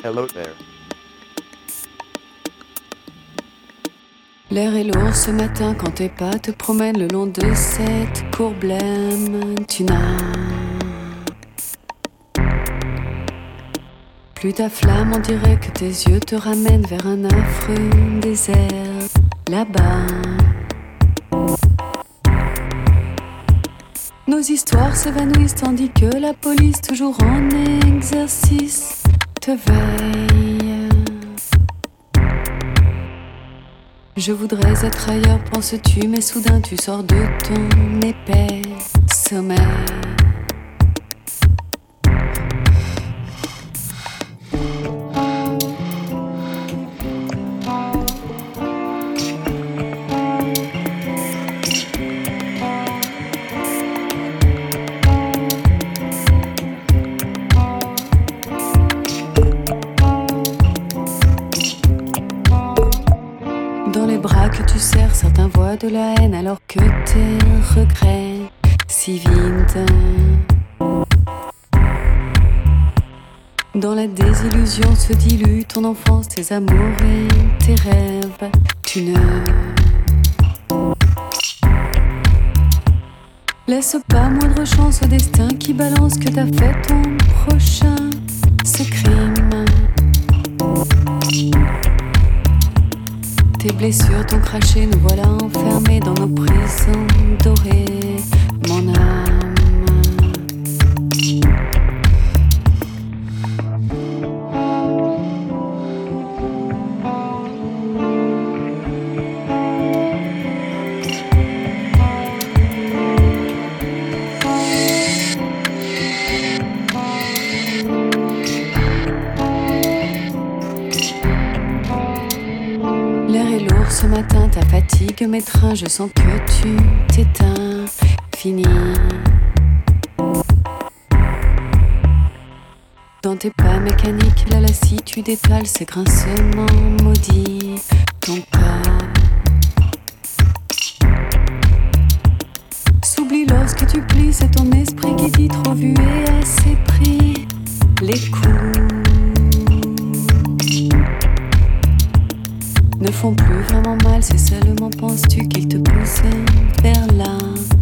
Hello there. L'air est lourd ce matin quand tes pas te promènent le long de cette courbe blême. Tu n'as plus ta flamme, on dirait que tes yeux te ramènent vers un affreux désert. Là-bas, nos histoires s'évanouissent tandis que la police, toujours en exercice, te veille. Je voudrais être ailleurs, penses-tu, mais soudain tu sors de ton épais sommeil. Tu serres, certains voient de la haine alors que tes regrets si vides. Dans la désillusion se dilue ton enfance, tes amours et tes rêves. Tu ne laisses pas moindre chance au destin qui balance que t'as fait ton prochain, ce crime. Tes blessures t'ont craché, nous voilà enfermés dans nos prisons dorées, mon âme. Ce matin, ta fatigue m'étreint, je sens que tu t'éteins, fini. Dans tes pas mécaniques, la lassitude étale ses grincements maudits, ton corps s'oublie lorsque tu plies, c'est ton esprit qui dit trop vu et assez pris. Les coups ne font plus vraiment mal, c'est seulement penses-tu qu'ils te poussent vers là.